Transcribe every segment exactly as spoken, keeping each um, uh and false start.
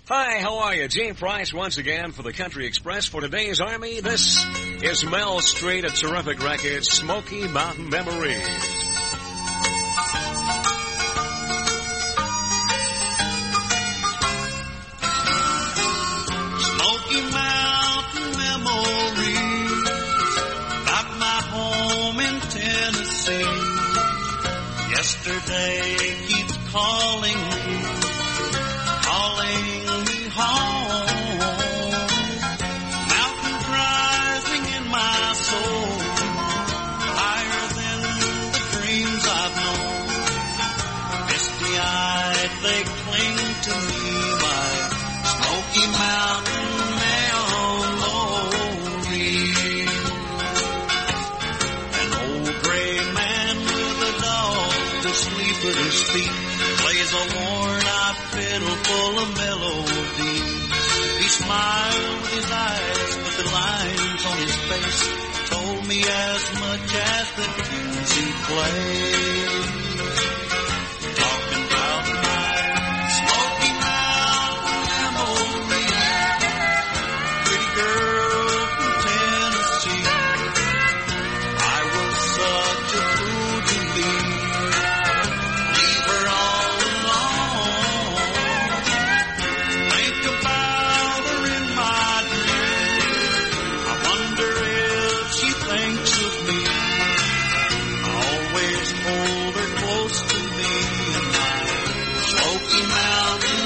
Hi, how are you? Gene Price once again for the Country Express. For today's Army, this is Mel Street, a terrific record, Smoky Mountain Memories. Smoky Mountain Memories, got my home in Tennessee. Yesterday keeps calling me, calling home. Mountains rising in my soul, higher than the dreams I've known. Misty-eyed they cling to me, my Smoky Mountain memories. An old gray man with a dog to sleep at his feet plays a worn-out fiddle full of melody. He smiled with his eyes, but the lines on his face told me as much as the tunes he played. Talking about my Smoky Mountain memory, pretty girl from Tennessee. I was such a fool to leave, leave her all alone. Think about her in my dreams. I wonder if she thinks of me. I always hold her close to me in my Smoky Mountain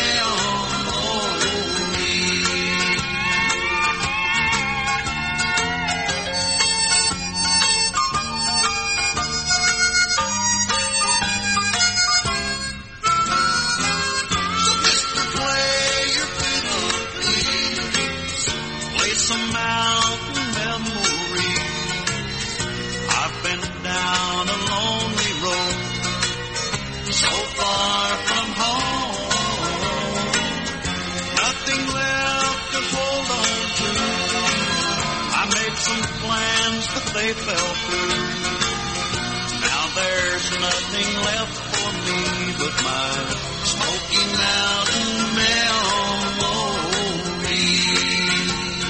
memories. So Mister Play your fiddle, please. Play some mountain memories. I've been down a lonely road, so far from home. Nothing left to hold on to. I made some plans, but they fell through. Now there's nothing left for me but my Smoky Mountain memories.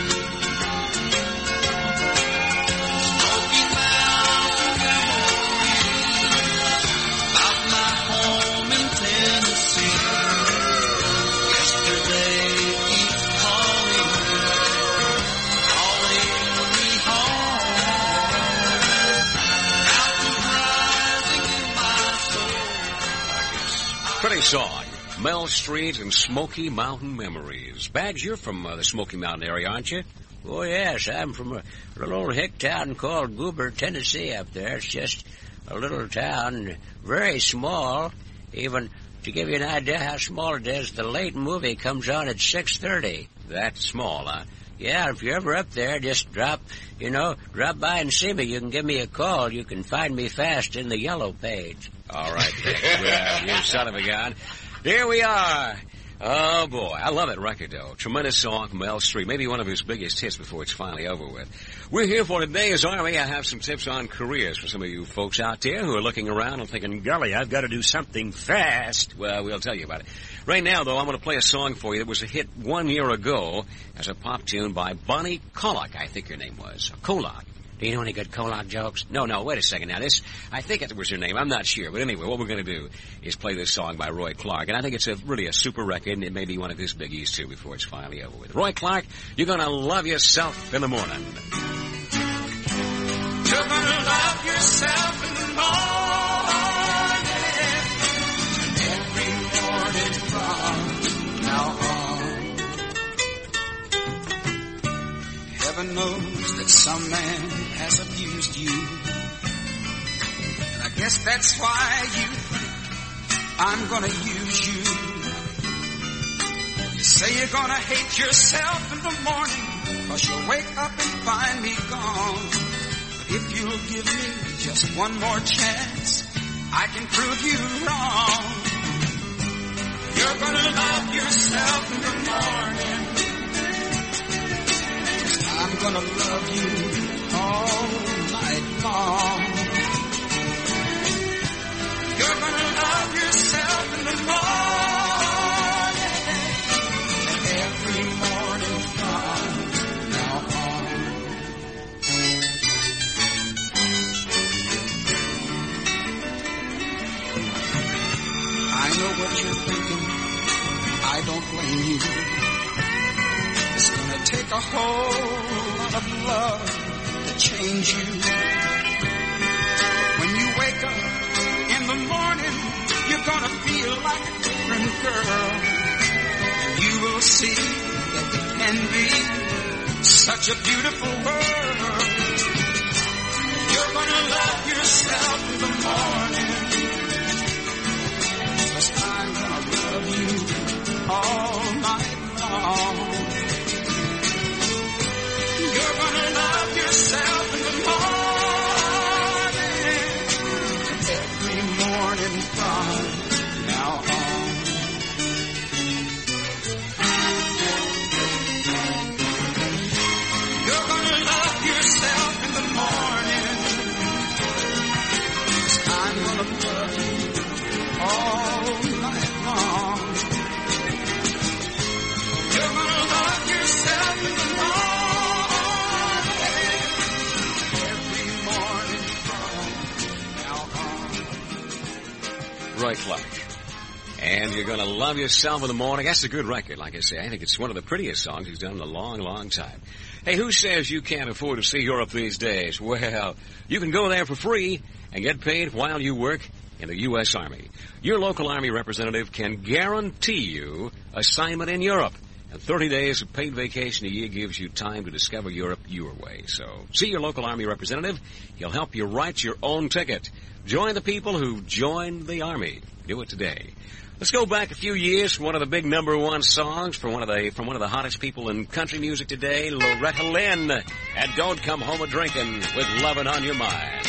Smoky Mountain memories, about my home in Tennessee. Yesterday keeps calling me, calling me home. Mountains rising in my soul. Pretty song. Mel Street and Smoky Mountain Memories. Badge, you're from uh, the Smoky Mountain area, aren't you? Oh, yes, I'm from a little hick town called Goober, Tennessee up there. It's just a little town, very small. Even to give you an idea how small it is, the late movie comes on at six thirty. That small, huh? Yeah, if you're ever up there, just drop, you know, drop by and see me. You can give me a call. You can find me fast in the yellow page. All right, Dick. Well, you son of a gun. Here we are. Oh, boy. I love that record, though. Tremendous song from Mel Street. Maybe one of his biggest hits before it's finally over with. We're here for today's Army. I have some tips on careers for some of you folks out there who are looking around and thinking, golly, I've got to do something fast. Well, we'll tell you about it. Right now, though, I'm going to play a song for you that was a hit one year ago as a pop tune by Bonnie Colac, I think her name was. Colac. Do you know any good Colac jokes? No, no, wait a second now. This, I think it was her name. I'm not sure. But anyway, what we're going to do is play this song by Roy Clark. And I think it's a really a super record, and it may be one of his biggies, too, before it's finally over with. Roy Clark, you're going to love yourself in the morning. You're gonna love yourself in the morning, every morning from now on. Heaven knows that some man has abused you, and I guess that's why you think I'm gonna use you. You say you're gonna hate yourself in the morning, 'cause you'll wake up and find me gone. If you'll give me just one more chance, I can prove you wrong. You're gonna love yourself in the morning. I'm gonna love you all night long. You're gonna love yourself in the morning. I don't blame you. It's gonna take a whole lot of love to change you. When you wake up in the morning, you're gonna feel like a different girl. And you will see that it can be such a beautiful world. You're gonna love yourself in the morning, 'cause I'm gonna love you all night long. You're gonna love yourself in the morning, every morning from now on. You're gonna love yourself in the morning, 'cause I'm gonna love you all night long. You're gonna love yourself in the morning, every morning from now on. Roy Clark. And you're going to love yourself in the morning. That's a good record, like I say. I think it's one of the prettiest songs he's done in a long, long time. Hey, who says you can't afford to see Europe these days? Well, you can go there for free and get paid while you work in the U S Army. Your local Army representative can guarantee you assignment in Europe. And thirty days of paid vacation a year gives you time to discover Europe your way. So see your local Army representative. He'll help you write your own ticket. Join the people who joined the Army. Do it today. Let's go back a few years for one of the big number one songs from one of the from one of the hottest people in country music today, Loretta Lynn, and Don't Come Home A-Drinkin' with Lovin' on Your Mind.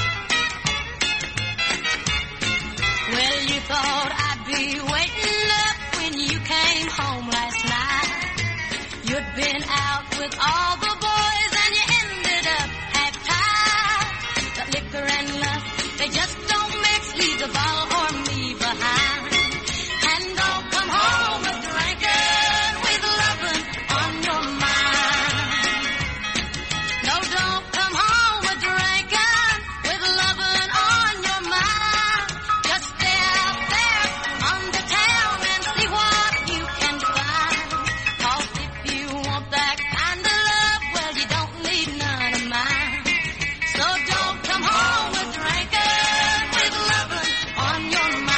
Well, you thought I'd be waiting up when you came home last night. You'd been out with all the boys and you ended up half-tied. But liquor and lust, they just don't mix, leave the bottle or me behind. And don't come home a-drinking with lovin' on your mind. No, don't come home a-drinking with lovin' on your mind. Just stay out there on the town and see what you can find. 'Cause if you want that kind of love, well, you don't need none of mine. So don't come home a-drinking with lovin' on your mind.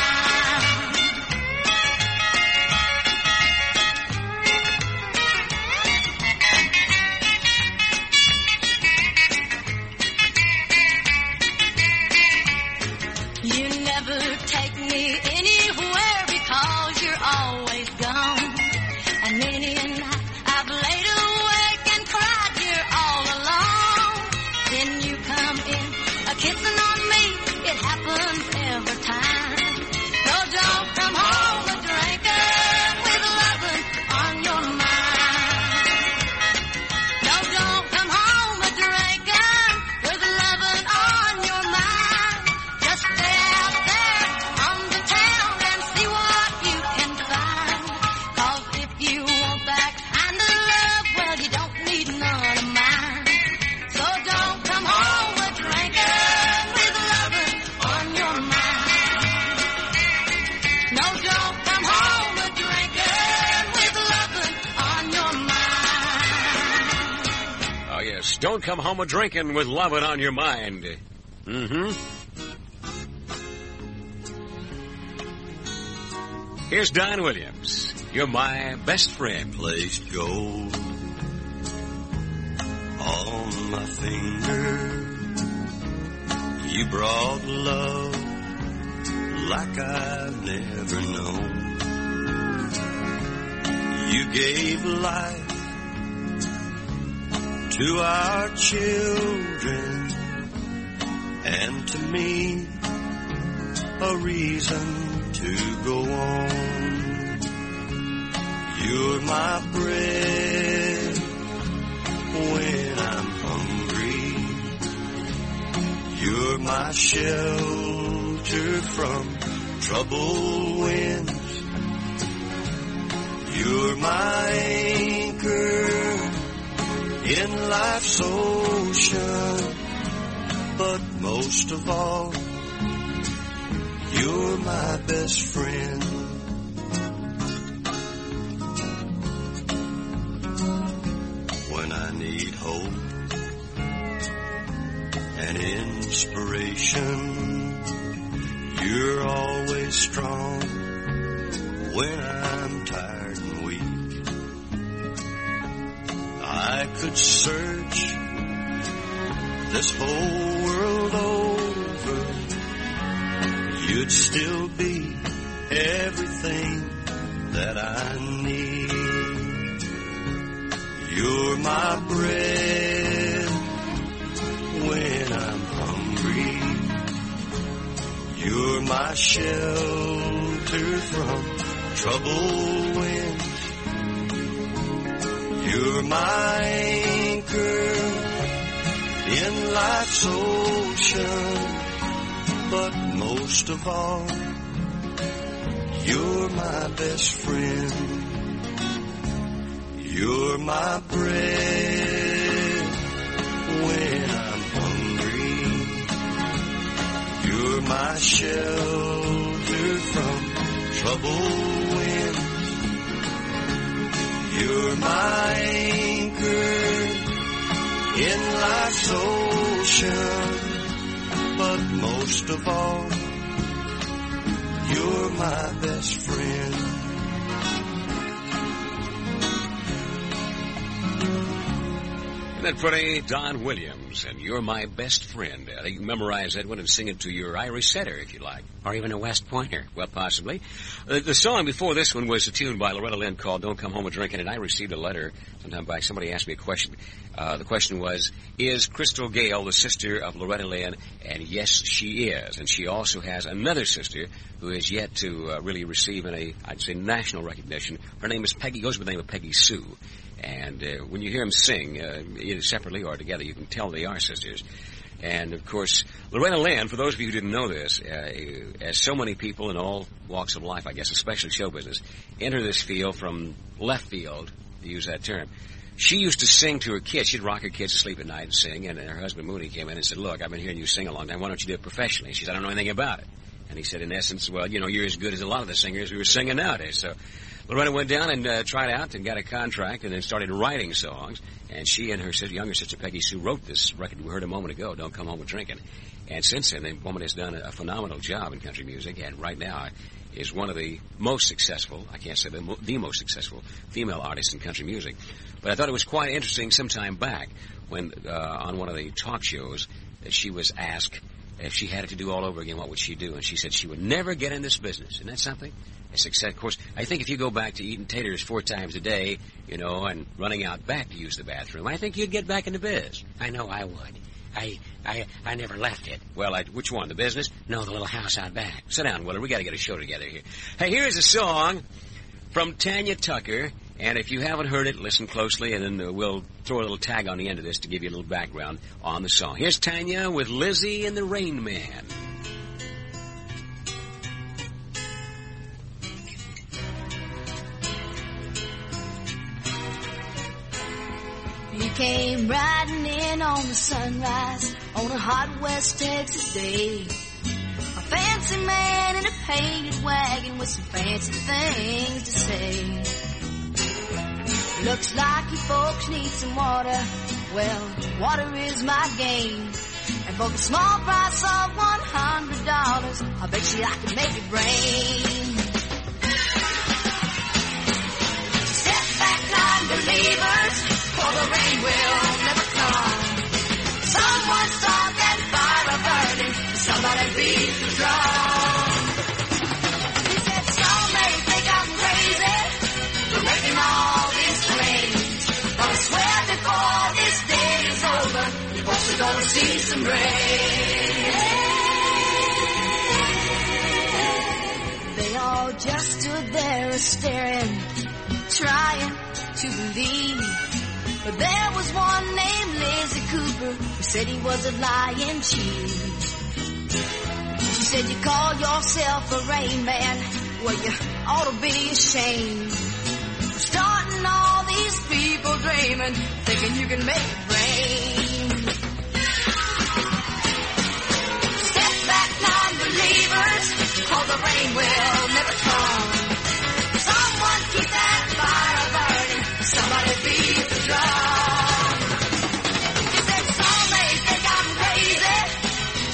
You never take me anywhere because you're always gone. And many a night I've laid awake and cried here all alone. Then you come in a kissing on me, it happens every time. So don't come home a-drinking with lovin' on your mind. No, don't come home a-drinking with lovin' on your mind. Just stay out there on the town and see what you can find. 'Cause if you want that kind of love, well, you don't need none of mine. So don't come home a-drinking with lovin' on your mind. No, don't come home a-drinking with lovin' on your mind. Oh, yes. Don't come home a-drinking with lovin' on your mind. Mm-hmm. Here's Don Williams. You're my best friend. Placed gold on my finger. You brought love like I've never known. You gave life to our children and to me a reason to go on. You're my bread when I'm hungry. You're my shelter from troubled winds. You're my anchor in life's ocean. But most of all, you're my best friend. inspiration. You're always strong when I'm tired and weak. I could search this whole world over. You'd still be everything that I need. You're my bread when I'm hungry. You're my shelter from troubled winds. You're my anchor in life's ocean. But most of all, you're my best friend. You're my bread when I'm hungry. You're my shelter from troubled winds. You're my anchor in life's ocean. But most of all, you're my best friend. Isn't that pretty? Don Williams, and You're My Best Friend. Uh, you can memorize that one and sing it to your Irish setter if you like. Or even a West Pointer. Well, possibly. Uh, the song before this one was a tune by Loretta Lynn called Don't Come Home a Drinkin', and I received a letter sometime back. Somebody asked me a question. Uh, the question was, is Crystal Gayle the sister of Loretta Lynn? And yes, she is. And she also has another sister who is yet to uh, really receive any, I'd say, national recognition. Her name is Peggy, goes by the name of Peggy Sue. And uh, when you hear them sing, uh, either separately or together, you can tell they are sisters. And, of course, Loretta Lynn, for those of you who didn't know this, uh, as so many people in all walks of life, I guess, especially show business, enter this field from left field, to use that term. She used to sing to her kids. She'd rock her kids to sleep at night and sing, and her husband, Mooney, came in and said, look, I've been hearing you sing a long time. Why don't you do it professionally? She said, I don't know anything about it. And he said, in essence, well, you know, you're as good as a lot of the singers who are singing nowadays. So Loretta went down and uh, tried out and got a contract and then started writing songs. And she and her sister, younger sister, Peggy Sue, wrote this record we heard a moment ago, Don't Come Home a Drinkin'. And since then, the woman has done a, a phenomenal job in country music, and right now is one of the most successful, I can't say the, mo- the most successful female artists in country music. But I thought it was quite interesting some time back when uh, on one of the talk shows that she was asked if she had it to do all over again, what would she do? And she said she would never get in this business. Isn't that something? A success, of course. I think if you go back to eating taters four times a day, you know, and running out back to use the bathroom, I think you'd get back into biz. I know I would. I I I never left it. Well, I, which one, the business? No, the little house out back. Sit down, Willard. We got to get a show together here. Hey, here's a song from Tanya Tucker. And if you haven't heard it, listen closely, and then uh, we'll throw a little tag on the end of this to give you a little background on the song. Here's Tanya with Lizzie and the Rain Man. You came riding in on the sunrise on a hot West Texas day. A fancy man in a painted wagon with some fancy things to say. Looks like you folks need some water. Well, water is my game. And for the small price of one hundred dollars, I bet you I can make it rain. Step back, non-believers, for the rain will never come. Someone start that fire burning. Somebody beat the drum. He said, some may think I'm crazy for making all this rain. But I swear before this day is over, you folks are gonna see some rain. They all just stood there staring, trying to believe. But there was one named Lizzie Cooper who said he was a lying chief. She said, you call yourself a rain man? Well, you ought to be ashamed. Starting all these people dreaming, thinking you can make it rain. Step back, non-believers, cause the rain will never come. Someone keep that fire burning, somebody beat the drum. He said, some may think I'm crazy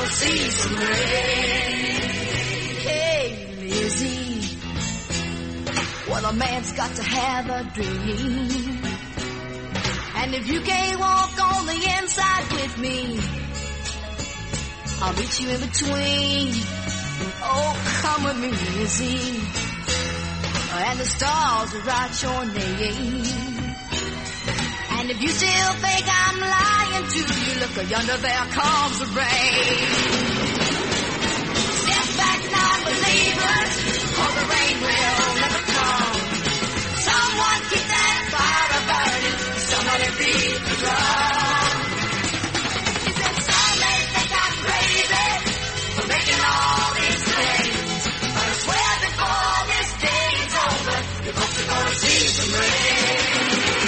gonna see some rain. Hey, Lizzie, well, a man's got to have a dream. And if you can't walk on the inside with me, I'll meet you in between. Oh, come with me, Lizzie, and the stars will write your name. And if you still think I'm lying to you, look yonder, there comes the rain. Step back, non-believers, or the rain will never come. Someone keep that fire burning, somebody beat the drum. He said, some may think I'm crazy for making all these claims, but I swear before this day's over, you folks are gonna see some rain.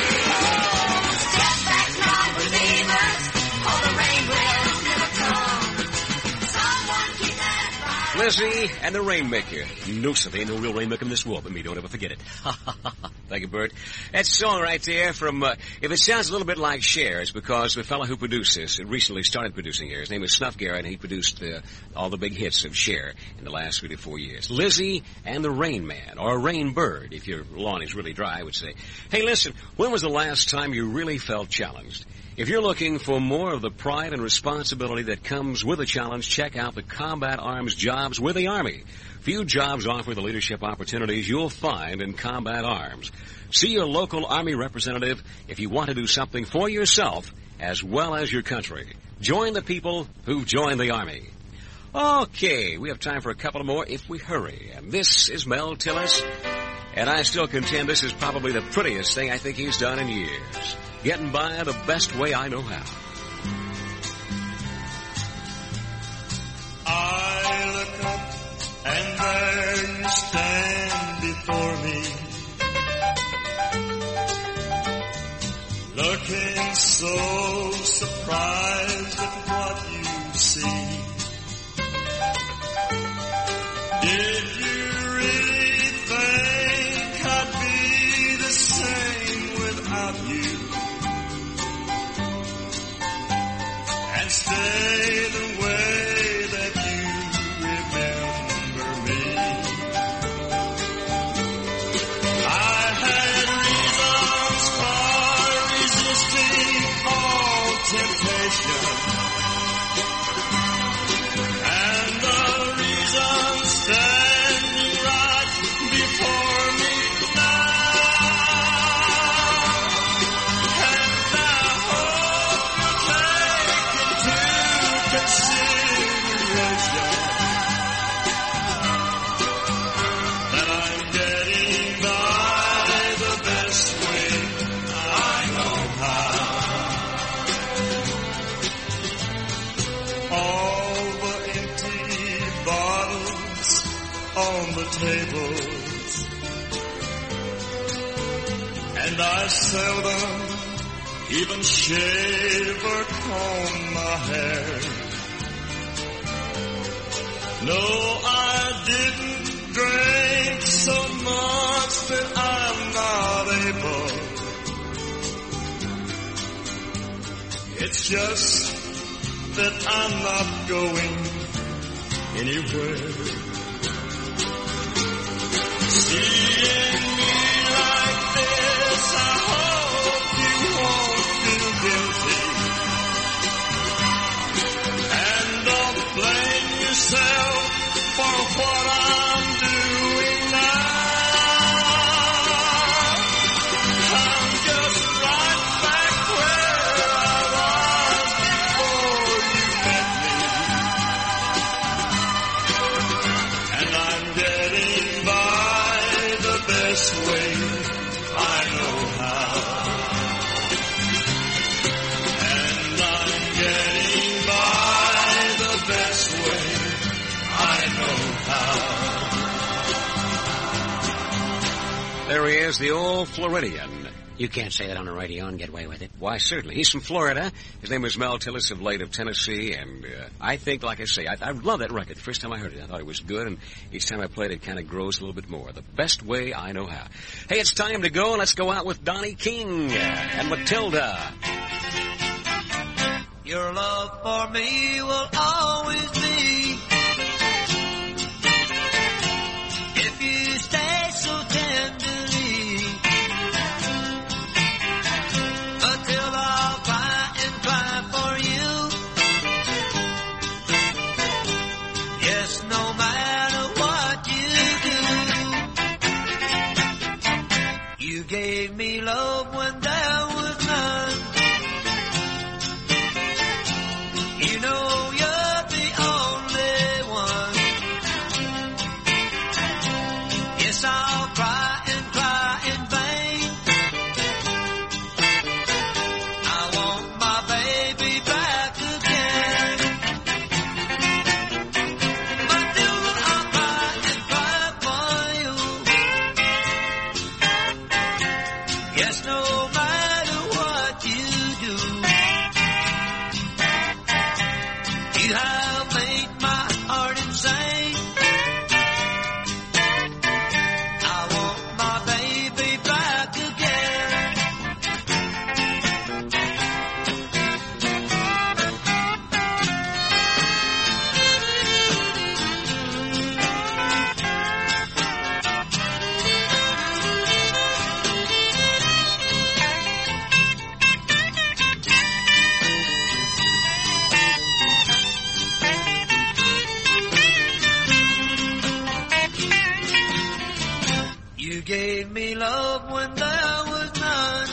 Lizzie and the Rainmaker. No, sir, there ain't no real rainmaker in this world but me. Don't ever forget it. Thank you, Bert. That song right there from, uh, if it sounds a little bit like Cher, it's because the fellow who produced this recently started producing here. His name is Snuff Garrett, and he produced uh, all the big hits of Cher in the last three to four years. Lizzie and the Rain Man, or Rain Bird, if your lawn is really dry, I would say. Hey, listen, when was the last time you really felt challenged? If you're looking for more of the pride and responsibility that comes with a challenge, check out the Combat Arms Jobs with the Army. Few jobs offer the leadership opportunities you'll find in Combat Arms. See your local Army representative if you want to do something for yourself as well as your country. Join the people who've joined the Army. Okay, we have time for a couple more if we hurry. And this is Mel Tillis, and I still contend this is probably the prettiest thing I think he's done in years. Getting by the best way I know how. I look up and there you stand before me, looking so surprised at what you see. Did you really think I'd be the same without you? And stay the way that you remember me. I had reasons for resisting all temptation, and the reasons standing right before me now. And I hope you take consideration that I'm getting by the best way I know how. All the empty bottles on the tables, and I seldom even shave or comb my hair. No, I didn't drink so much that I'm not able. It's just that I'm not going anywhere. Seeing me like this, I hope you won't feel guilty. And don't blame yourself for what I'm doing now. I'm just right back where I was before you met me. And I'm getting by the best way I know how. And I'm getting by the best way I know how. There he is, the old Floridian. You can't say that on the radio and get away with it. Why, certainly. He's from Florida. His name is Mel Tillis of late of Tennessee, and uh, I think, like I say, I, I love that record. The first time I heard it, I thought it was good, and each time I played it, it kind of grows a little bit more. The best way I know how. Hey, it's time to go. Let's go out with Donnie King and Matilda. Your love for me will always be. If you stay so tenderly, until I'll cry and cry for you. Yes, no matter what you do, you gave me love when there was none. You know you're the only one. Yes, I'll cry and cry in vain. I want my baby back again. But still I'll cry and cry for you. Yes, no matter what you do, you have made my heart insane. I want my baby back again. You gave me love when there was none.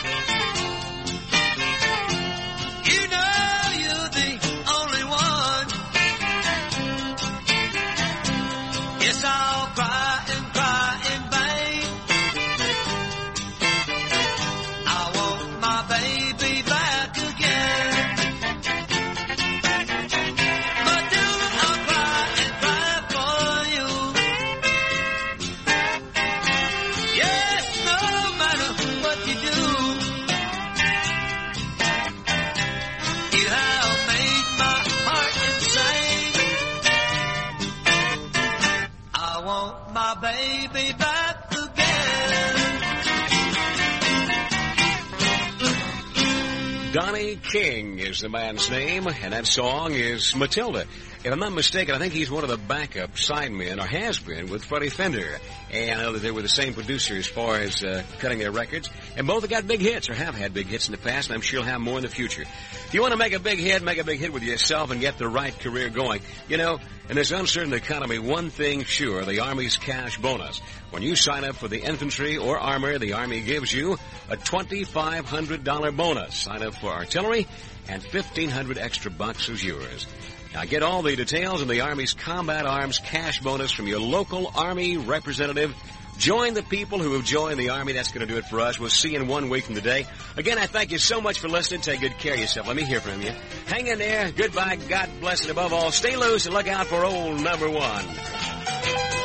You know you're the only one. Yes, I'll cry and cry in vain. I want my baby back again. But till I'll cry and cry for you. Yes, no matter what you do, you have made my heart insane. I want my baby back again. Donnie King is the man's name, and that song is Matilda. If I'm not mistaken, I think he's one of the backup sidemen, or has been, with Freddie Fender. And I know that they were the same producer as far as uh, cutting their records. And both have got big hits, or have had big hits in the past, and I'm sure you'll have more in the future. If you want to make a big hit, make a big hit with yourself and get the right career going. You know, in this uncertain economy, one thing sure, the Army's cash bonus. When you sign up for the infantry or armor, the Army gives you a twenty-five hundred dollars bonus. Sign up for artillery, and fifteen hundred extra bucks is yours. Now get all the details on the Army's Combat Arms cash bonus from your local Army representative. Join the people who have joined the Army. That's going to do it for us. We'll see you in one week from today. Again, I thank you so much for listening. Take good care of yourself. Let me hear from you. Hang in there. Goodbye. God bless, and above all, stay loose and look out for old number one.